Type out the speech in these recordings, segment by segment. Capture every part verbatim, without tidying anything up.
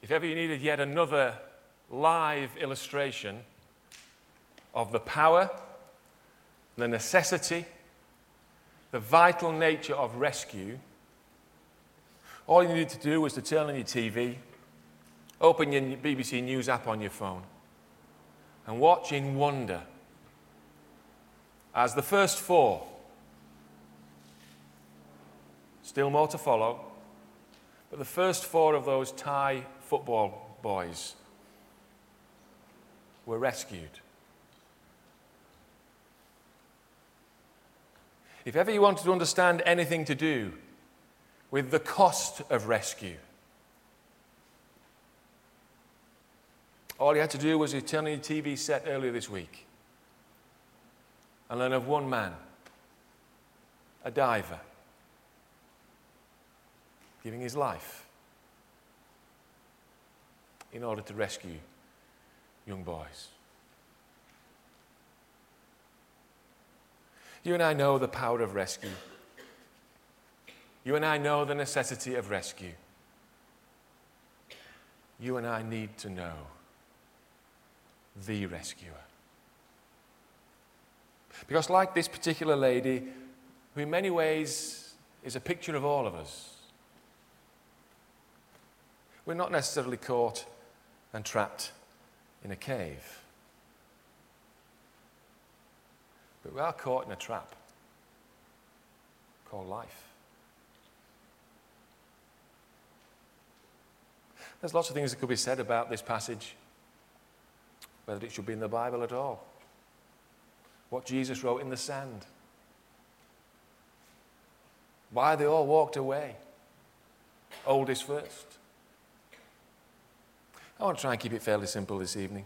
If ever you needed yet another live illustration of the power, the necessity, the vital nature of rescue, all you needed to do was to turn on your T V, open your B B C News app on your phone, and watch in wonder as the first four, still more to follow, but the first four of those Thai football boys were rescued. If ever you wanted to understand anything to do with the cost of rescue, all you had to do was to turn on your T V set earlier this week and learn of one man, a diver, giving his life in order to rescue young boys. You and I know the power of rescue. You and I know the necessity of rescue. You and I need to know the rescuer. Because like this particular lady, who in many ways is a picture of all of us, we're not necessarily caught and trapped in a cave. But we are caught in a trap called life. There's lots of things that could be said about this passage, whether it should be in the Bible at all, what Jesus wrote in the sand, why they all walked away, oldest first. I want to try and keep it fairly simple this evening.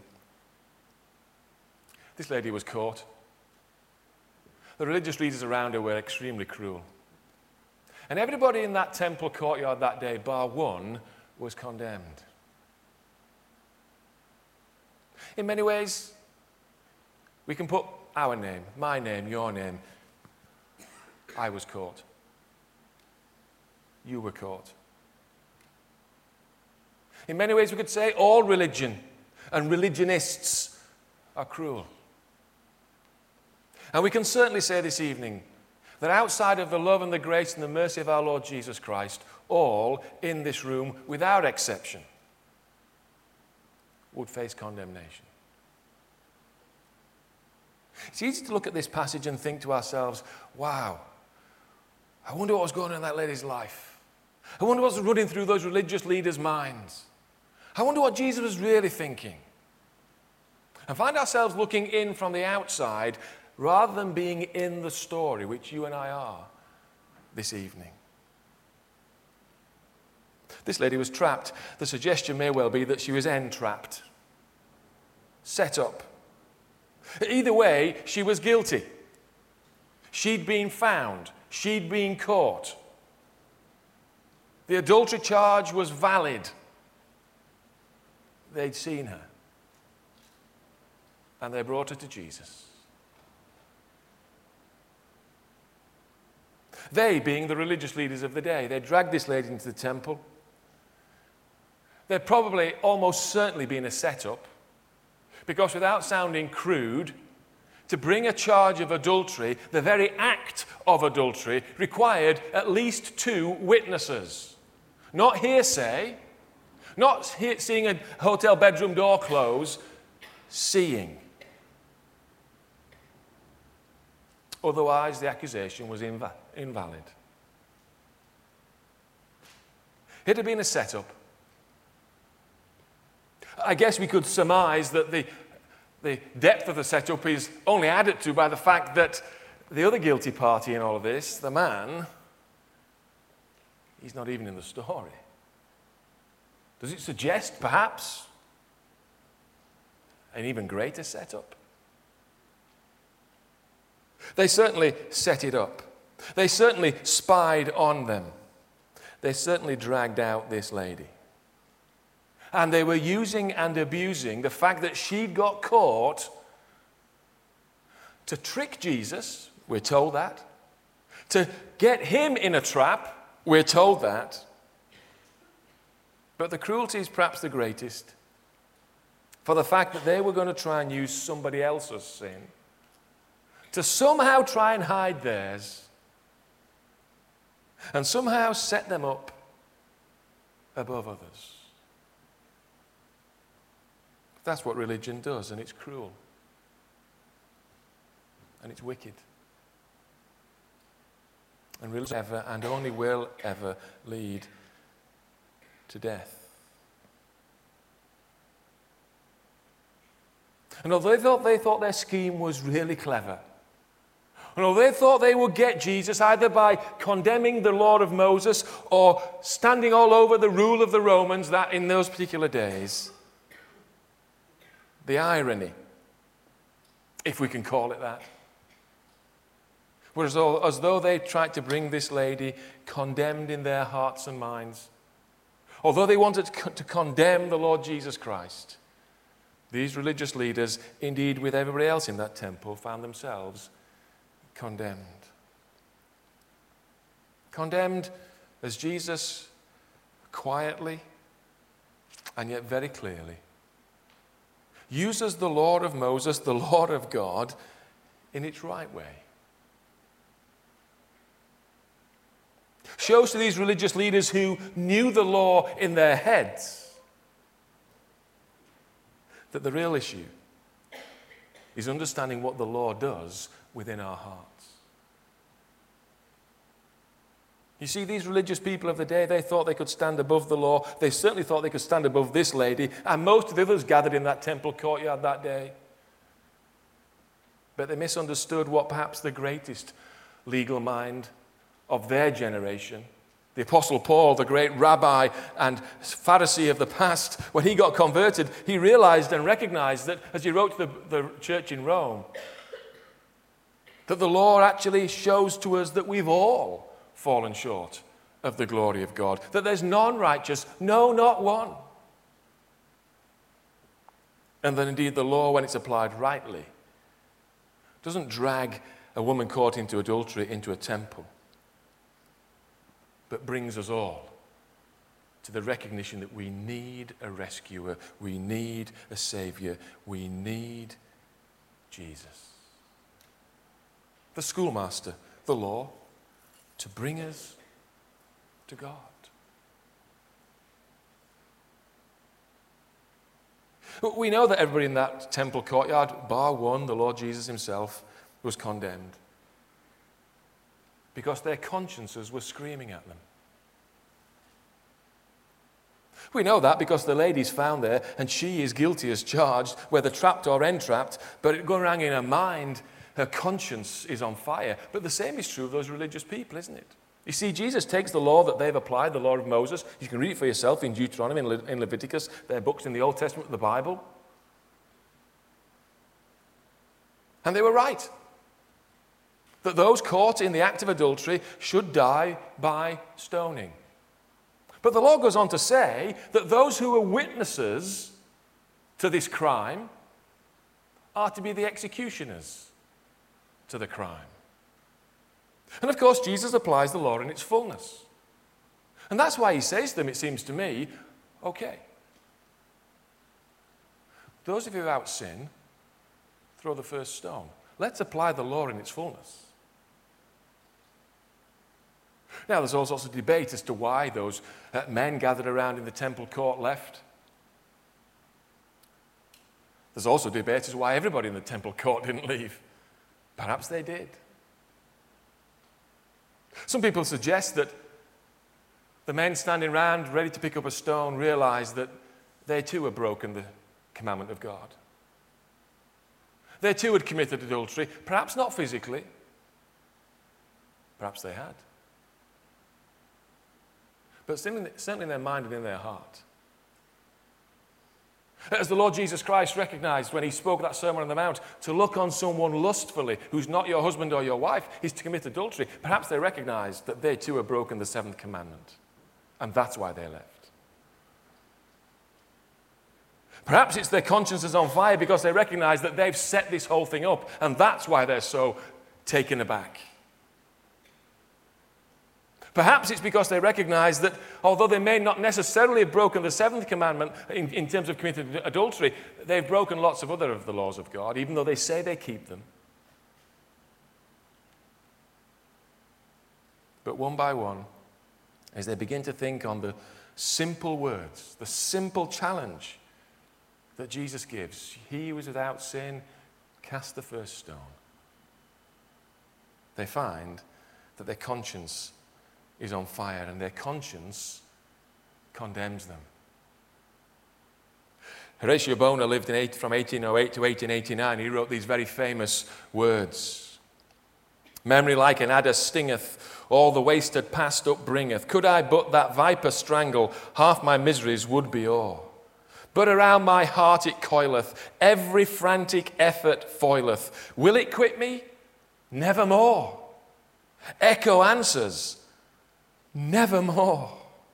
This lady was caught. The religious leaders around her were extremely cruel. And everybody in that temple courtyard that day, bar one, was condemned. In many ways, we can put our name, my name, your name. I was caught. You were caught. In many ways, we could say all religion and religionists are cruel. And we can certainly say this evening that outside of the love and the grace and the mercy of our Lord Jesus Christ, all in this room, without exception, would face condemnation. It's easy to look at this passage and think to ourselves, wow, I wonder what was going on in that lady's life. I wonder what's running through those religious leaders' minds. I wonder what Jesus was really thinking. And find ourselves looking in from the outside rather than being in the story, which you and I are this evening. This lady was trapped. The suggestion may well be that she was entrapped, set up. Either way, she was guilty. She'd been found. She'd been caught. The adultery charge was valid. They'd seen her. And they brought her to Jesus. They, being the religious leaders of the day, they dragged this lady into the temple. There'd probably almost certainly been a setup, because without sounding crude, to bring a charge of adultery, the very act of adultery, required at least two witnesses. Not hearsay, not he- seeing a hotel bedroom door close, seeing. Otherwise, the accusation was inv- invalid. It had been a setup. I guess we could surmise that the, the depth of the setup is only added to by the fact that the other guilty party in all of this, the man, he's not even in the story. Does it suggest, perhaps, an even greater setup? They certainly set it up. They certainly spied on them. They certainly dragged out this lady. And they were using and abusing the fact that she'd got caught to trick Jesus, we're told that. To get him in a trap, we're told that. But the cruelty is perhaps the greatest for the fact that they were going to try and use somebody else's sin to somehow try and hide theirs and somehow set them up above others. That's what religion does, and it's cruel. And it's wicked. And religion ever and only will ever lead to death. And although they thought, they thought their scheme was really clever, and although they thought they would get Jesus either by condemning the law of Moses or standing all over the rule of the Romans that in those particular days, the irony, if we can call it that, was as though, as though they tried to bring this lady condemned in their hearts and minds. Although they wanted to condemn the Lord Jesus Christ, these religious leaders, indeed with everybody else in that temple, found themselves condemned. Condemned as Jesus quietly and yet very clearly uses the law of Moses, the law of God, in its right way. Shows to these religious leaders who knew the law in their heads that the real issue is understanding what the law does within our hearts. You see, these religious people of the day, they thought they could stand above the law. They certainly thought they could stand above this lady and most of the others gathered in that temple courtyard that day. But they misunderstood what perhaps the greatest legal mind of their generation, the Apostle Paul, the great rabbi and Pharisee of the past, when he got converted, he realized and recognized that, as he wrote to the, the church in Rome, that the law actually shows to us that we've all fallen short of the glory of God, that there's none righteous, no, not one. And that indeed the law, when it's applied rightly, doesn't drag a woman caught into adultery into a temple, but brings us all to the recognition that we need a rescuer, we need a savior, we need Jesus. The schoolmaster, the law, to bring us to God. We know that everybody in that temple courtyard, bar one, the Lord Jesus himself, was condemned because their consciences were screaming at them. We know that because the lady's found there and she is guilty as charged, whether trapped or entrapped, but going around in her mind, her conscience is on fire. But the same is true of those religious people, isn't it? You see, Jesus takes the law that they've applied, the law of Moses. You can read it for yourself in Deuteronomy, in, Le- in Leviticus, their books in the Old Testament, the Bible. And they were right. That those caught in the act of adultery should die by stoning. But the law goes on to say that those who are witnesses to this crime are to be the executioners to the crime. And of course, Jesus applies the law in its fullness. And that's why he says to them, it seems to me, okay, those of you without sin, throw the first stone. Let's apply the law in its fullness. Now, there's all sorts of debate as to why those uh, men gathered around in the temple court left. There's also debate as to why everybody in the temple court didn't leave. Perhaps they did. Some people suggest that the men standing around ready to pick up a stone realized that they too had broken the commandment of God. They too had committed adultery, perhaps not physically. Perhaps they had. But certainly in their mind and in their heart. As the Lord Jesus Christ recognized when he spoke that Sermon on the Mount, to look on someone lustfully who's not your husband or your wife is to commit adultery. Perhaps they recognized that they too have broken the seventh commandment. And that's why they left. Perhaps it's their consciences on fire because they recognize that they've set this whole thing up. And that's why they're so taken aback. Perhaps it's because they recognize that although they may not necessarily have broken the seventh commandment in, in terms of committing adultery, they've broken lots of other of the laws of God, even though they say they keep them. But one by one, as they begin to think on the simple words, the simple challenge that Jesus gives, he who is without sin, cast the first stone, they find that their conscience is on fire, and their conscience condemns them. Horatio Bonar lived in eight, from eighteen oh eight to eighteen eighty-nine. He wrote these very famous words. Memory like an adder stingeth, all the wasted past upbringeth. Could I but that viper strangle, half my miseries would be o'er. But around my heart it coileth, every frantic effort foileth. Will it quit me? Nevermore. Echo answers, nevermore.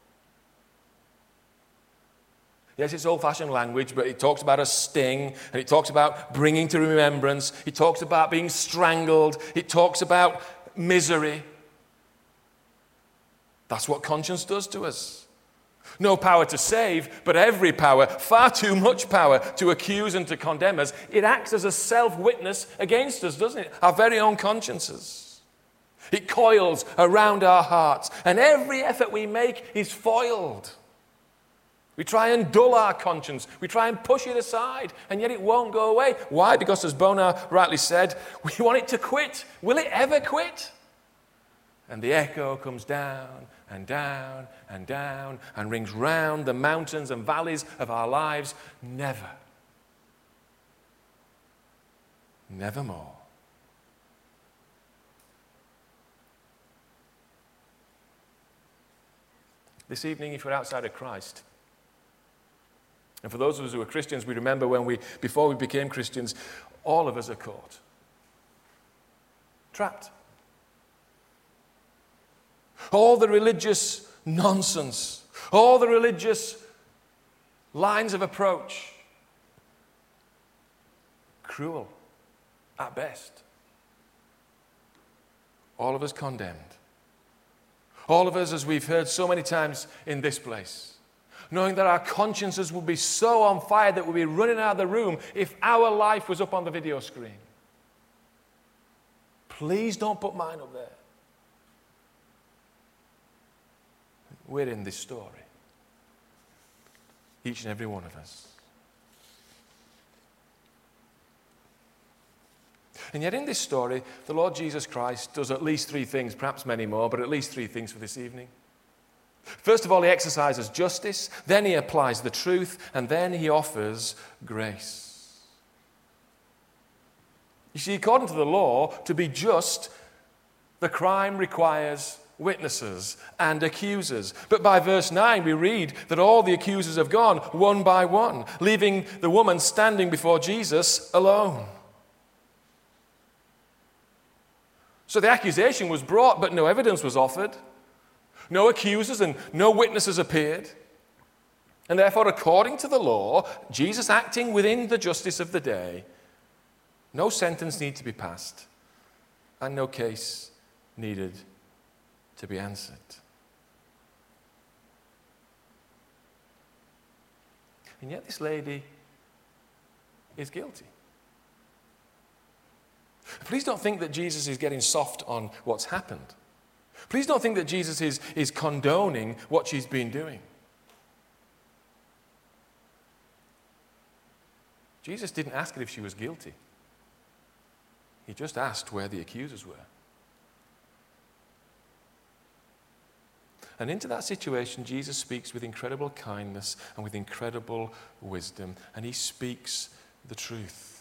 Yes, it's old-fashioned language, but it talks about a sting, and it talks about bringing to remembrance. It talks about being strangled. It talks about misery. That's what conscience does to us. No power to save, but every power, far too much power to accuse and to condemn us. It acts as a self-witness against us, doesn't it? Our very own consciences. It coils around our hearts, and every effort we make is foiled. We try and dull our conscience. We try and push it aside, and yet it won't go away. Why? Because, as Bonar rightly said, we want it to quit. Will it ever quit? And the echo comes down and down and down and rings round the mountains and valleys of our lives. Never. Nevermore. This evening, if we're outside of Christ, and for those of us who are Christians, we remember when we, before we became Christians, all of us are caught, trapped. All the religious nonsense, all the religious lines of approach, cruel at best. All of us condemned. All of us, as we've heard so many times in this place, knowing that our consciences would be so on fire that we'd be running out of the room if our life was up on the video screen. Please don't put mine up there. We're in this story. Each and every one of us. And yet in this story, the Lord Jesus Christ does at least three things, perhaps many more, but at least three things for this evening. First of all, he exercises justice, then he applies the truth, and then he offers grace. You see, according to the law, to be just, the crime requires witnesses and accusers. But by verse nine, we read that all the accusers have gone one by one, leaving the woman standing before Jesus alone. So the accusation was brought, but no evidence was offered. No accusers and no witnesses appeared. And therefore, according to the law, Jesus acting within the justice of the day, no sentence needed to be passed, and no case needed to be answered. And yet this lady is guilty. Please don't think that Jesus is getting soft on what's happened. Please don't think that Jesus is, is condoning what she's been doing. Jesus didn't ask her if she was guilty. He just asked where the accusers were. And into that situation, Jesus speaks with incredible kindness and with incredible wisdom, and he speaks the truth.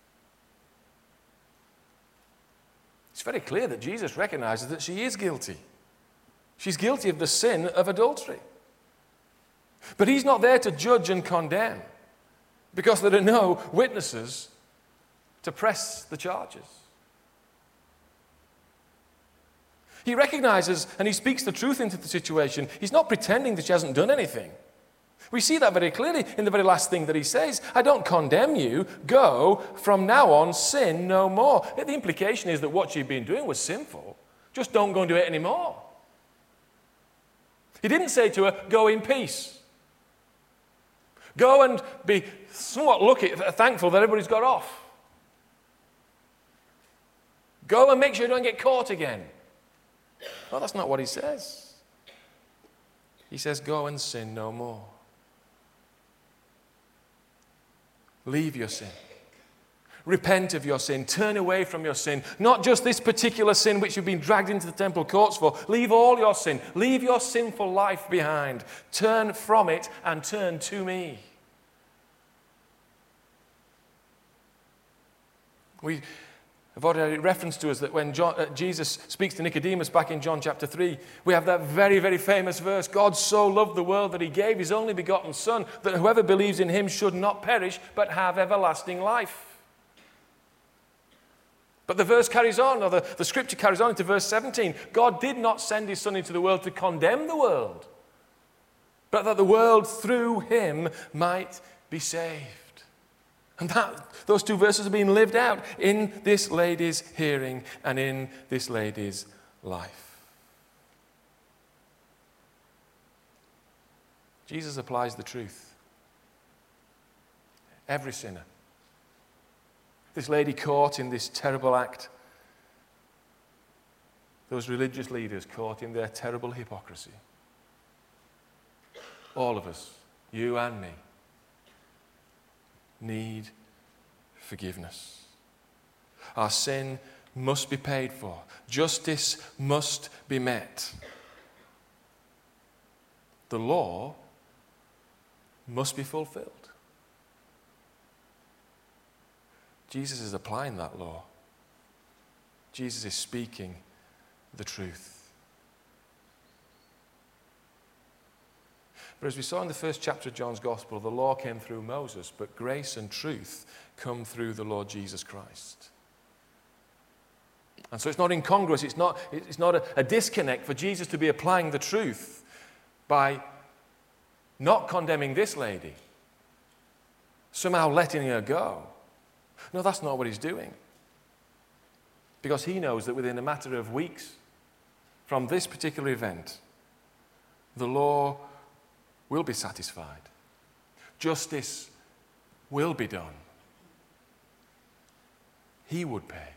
It's very clear that Jesus recognizes that she is guilty. She's guilty of the sin of adultery. But he's not there to judge and condemn, because there are no witnesses to press the charges. He recognizes and he speaks the truth into the situation. He's not pretending that she hasn't done anything. We see that very clearly in the very last thing that he says. I don't condemn you. Go, from now on, sin no more. The implication is that what she'd been doing was sinful. Just don't go and do it anymore. He didn't say to her, go in peace. Go and be somewhat lucky, thankful that everybody's got off. Go and make sure you don't get caught again. Well, that's not what he says. He says, go and sin no more. Leave your sin. Repent of your sin. Turn away from your sin. Not just this particular sin which you've been dragged into the temple courts for. Leave all your sin. Leave your sinful life behind. Turn from it and turn to me. We have already referenced to us that when John, uh, Jesus speaks to Nicodemus back in John chapter three, we have that very, very famous verse, God so loved the world that he gave his only begotten Son, that whoever believes in him should not perish, but have everlasting life. But the verse carries on, or the, the scripture carries on into verse seventeen. God did not send his Son into the world to condemn the world, but that the world through him might be saved. And that, those two verses are being lived out in this lady's hearing and in this lady's life. Jesus applies the truth. Every sinner. This lady caught in this terrible act. Those religious leaders caught in their terrible hypocrisy. All of us, you and me, need forgiveness. Our sin must be paid for. Justice must be met. The law must be fulfilled. Jesus is applying that law. Jesus is speaking the truth. But as we saw in the first chapter of John's Gospel, the law came through Moses, but grace and truth come through the Lord Jesus Christ. And so it's not incongruous, it's not, it's not a, a disconnect for Jesus to be applying the truth by not condemning this lady, somehow letting her go. No, that's not what he's doing. Because he knows that within a matter of weeks from this particular event, the law will be satisfied. Justice will be done. He would pay.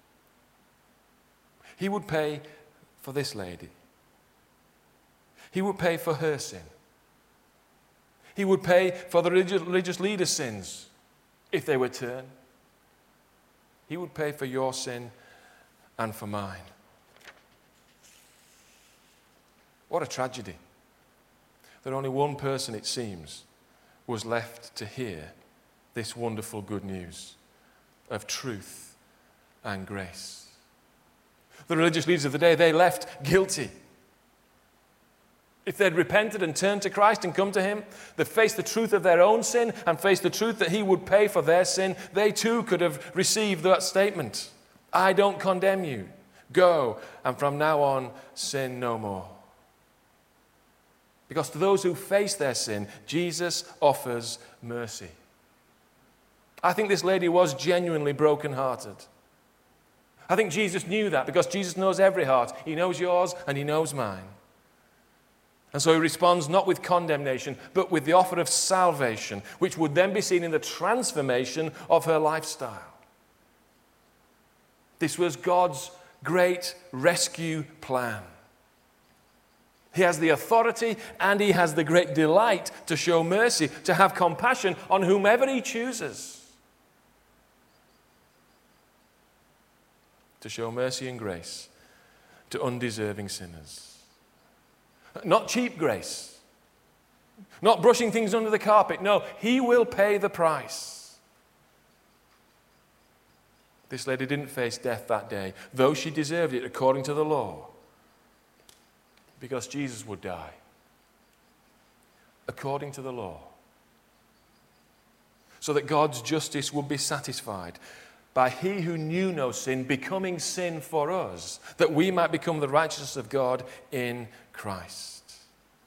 He would pay for this lady. He would pay for her sin. He would pay for the religious leaders' sins if they were turned. He would pay for your sin and for mine. What a tragedy that only one person, it seems, was left to hear this wonderful good news of truth and grace. The religious leaders of the day, they left guilty. If they'd repented and turned to Christ and come to him, they faced the truth of their own sin and faced the truth that he would pay for their sin, they too could have received that statement. I don't condemn you. Go, and from now on, sin no more. Because to those who face their sin, Jesus offers mercy. I think this lady was genuinely brokenhearted. I think Jesus knew that because Jesus knows every heart. He knows yours and he knows mine. And so he responds not with condemnation, but with the offer of salvation, which would then be seen in the transformation of her lifestyle. This was God's great rescue plan. He has the authority and he has the great delight to show mercy, to have compassion on whomever he chooses. To show mercy and grace to undeserving sinners. Not cheap grace. Not brushing things under the carpet. No, he will pay the price. This lady didn't face death that day, though she deserved it according to the law, because Jesus would die according to the law, so that God's justice would be satisfied by he who knew no sin becoming sin for us, that we might become the righteousness of God in Christ.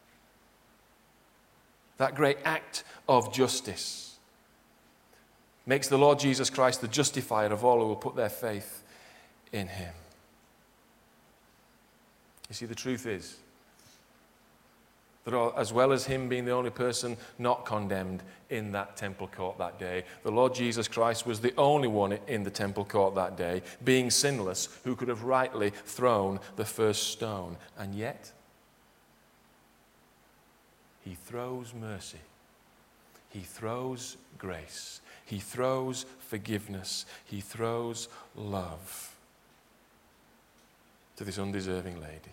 That great act of justice makes the Lord Jesus Christ the justifier of all who will put their faith in him. You see, the truth is, that as well as him being the only person not condemned in that temple court that day, the Lord Jesus Christ was the only one in the temple court that day, being sinless, who could have rightly thrown the first stone. And yet, he throws mercy. He throws grace. He throws forgiveness. He throws love to this undeserving lady.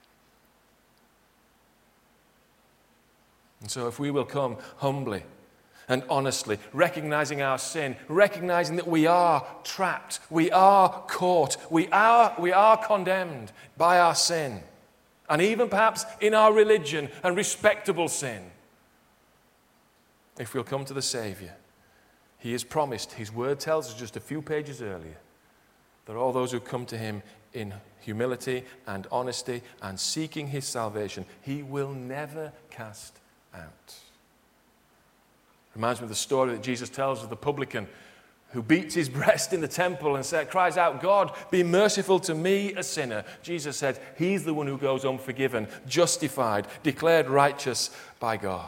And so if we will come humbly and honestly, recognizing our sin, recognizing that we are trapped, we are caught, we are, we are condemned by our sin, and even perhaps in our religion and respectable sin, if we'll come to the Savior, he has promised, his word tells us just a few pages earlier, that all those who come to him in humility and honesty and seeking his salvation, he will never cast out. Reminds me of the story that Jesus tells of the publican who beats his breast in the temple and said, cries out, God, be merciful to me, a sinner. Jesus said, he's the one who goes unforgiven, justified, declared righteous by God.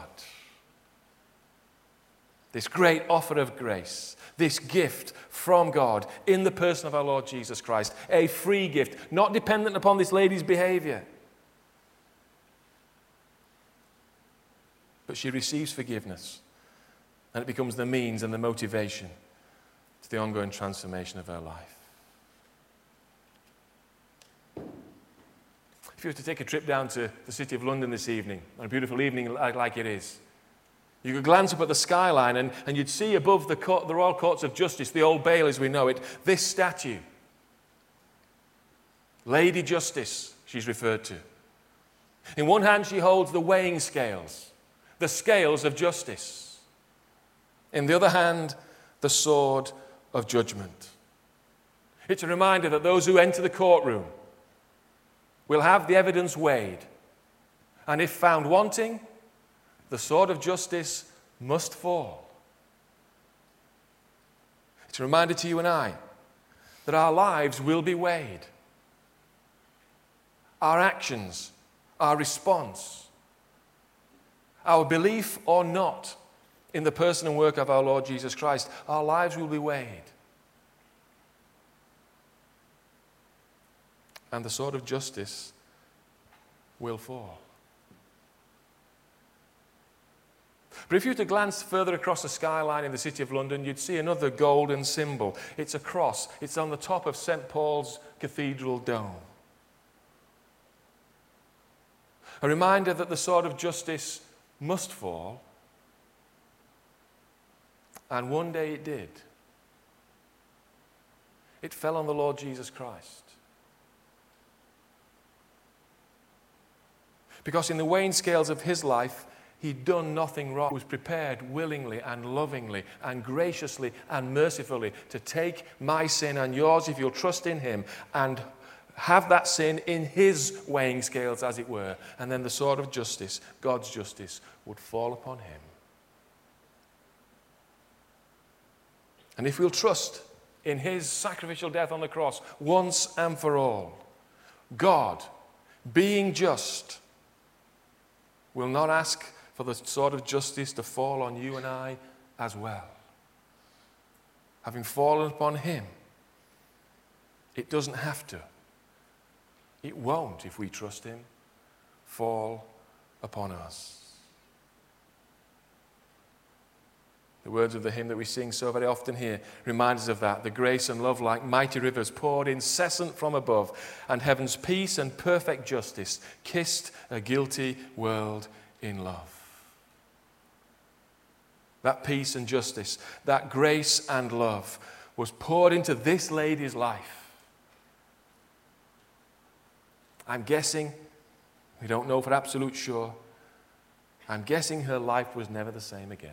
This great offer of grace, this gift from God in the person of our Lord Jesus Christ, a free gift, not dependent upon this lady's behavior. But she receives forgiveness, and it becomes the means and the motivation to the ongoing transformation of her life. If you were to take a trip down to the City of London this evening, on a beautiful evening like it is, you could glance up at the skyline and, and you'd see above the, court, the Royal Courts of Justice, the Old Bailey as we know it, this statue. Lady Justice, she's referred to. In one hand she holds the weighing scales, the scales of justice. In the other hand, the sword of judgment. It's a reminder that those who enter the courtroom will have the evidence weighed. And if found wanting, the sword of justice must fall. It's a reminder to you and I that our lives will be weighed. Our actions, our response, our belief or not in the person and work of our Lord Jesus Christ, our lives will be weighed. And the sword of justice will fall. But if you were to glance further across the skyline in the City of London, you'd see another golden symbol. It's a cross. It's on the top of Saint Paul's Cathedral dome. A reminder that the sword of justice must fall. And one day it did. It fell on the Lord Jesus Christ. Because in the weighing scales of his life, he'd done nothing wrong. He was prepared willingly and lovingly and graciously and mercifully to take my sin and yours if you'll trust in him and have that sin in his weighing scales, as it were. And then the sword of justice, God's justice, would fall upon him. And if we'll trust in his sacrificial death on the cross once and for all, God, being just, will not ask for the sword of justice to fall on you and I as well. Having fallen upon him, it doesn't have to. It won't, if we trust him, fall upon us. The words of the hymn that we sing so very often here remind us of that. The grace and love like mighty rivers poured incessant from above, and heaven's peace and perfect justice kissed a guilty world in love. That peace and justice, that grace and love was poured into this lady's life. I'm guessing, we don't know for absolute sure, I'm guessing her life was never the same again.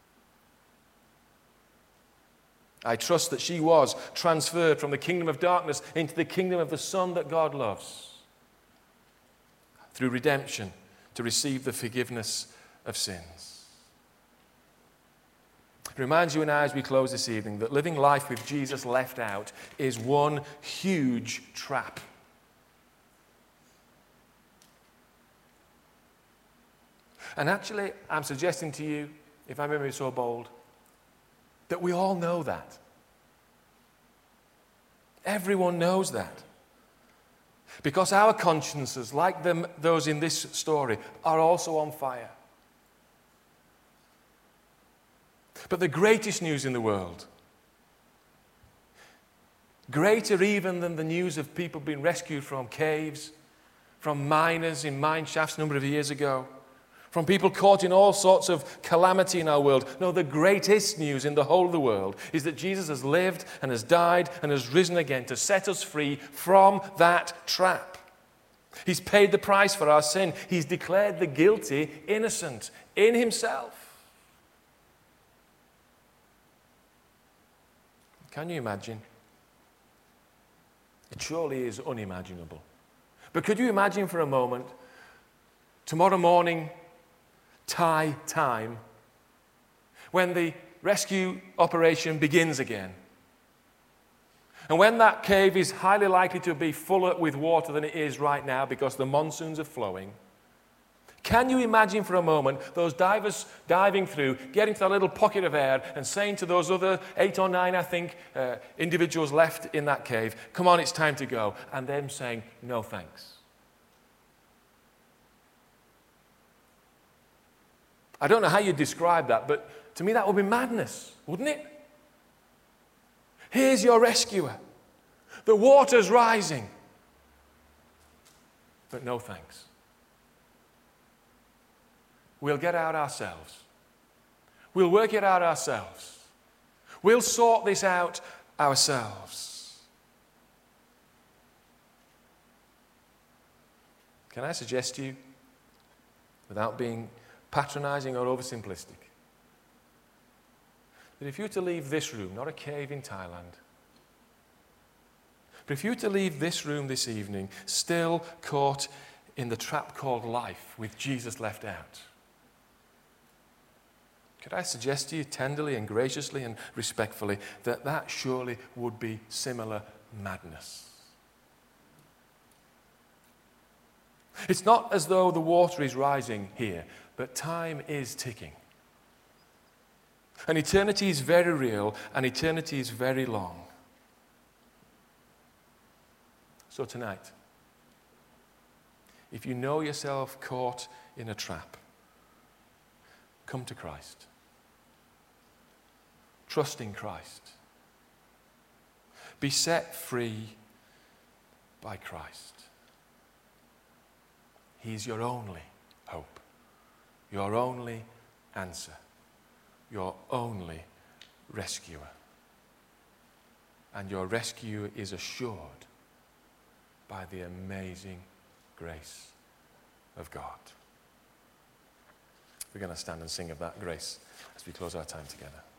I trust that she was transferred from the kingdom of darkness into the kingdom of the Son that God loves, through redemption, to receive the forgiveness of sins. It reminds you and I as we close this evening that living life with Jesus left out is one huge trap. And actually, I'm suggesting to you, if I may be so bold, that we all know that. Everyone knows that. Because our consciences, like them, those in this story, are also on fire. But the greatest news in the world, greater even than the news of people being rescued from caves, from miners in mine shafts a number of years ago, from people caught in all sorts of calamity in our world. No, the greatest news in the whole of the world is that Jesus has lived and has died and has risen again to set us free from that trap. He's paid the price for our sin. He's declared the guilty innocent in himself. Can you imagine? It surely is unimaginable. But could you imagine for a moment, tomorrow morning, Thai time, when the rescue operation begins again, and when that cave is highly likely to be fuller with water than it is right now because the monsoons are flowing? Can you imagine for a moment those divers diving through, getting to that little pocket of air and saying to those other eight or nine, I think, uh, individuals left in that cave, come on, it's time to go, and them saying, no thanks. I don't know how you describe that, but to me that would be madness, wouldn't it? Here's your rescuer. The water's rising. But no thanks. We'll get out ourselves. We'll work it out ourselves. We'll sort this out ourselves. Can I suggest to you, without being patronizing or oversimplistic, that if you were to leave this room, not a cave in Thailand, but if you were to leave this room this evening, still caught in the trap called life with Jesus left out, could I suggest to you tenderly and graciously and respectfully that that surely would be similar madness? It's not as though the water is rising here, but time is ticking. And eternity is very real, and eternity is very long. So tonight, if you know yourself caught in a trap, come to Christ. Trust in Christ. Be set free by Christ. He's your only hope, your only answer, your only rescuer. And your rescue is assured by the amazing grace of God. We're going to stand and sing of that grace as we close our time together.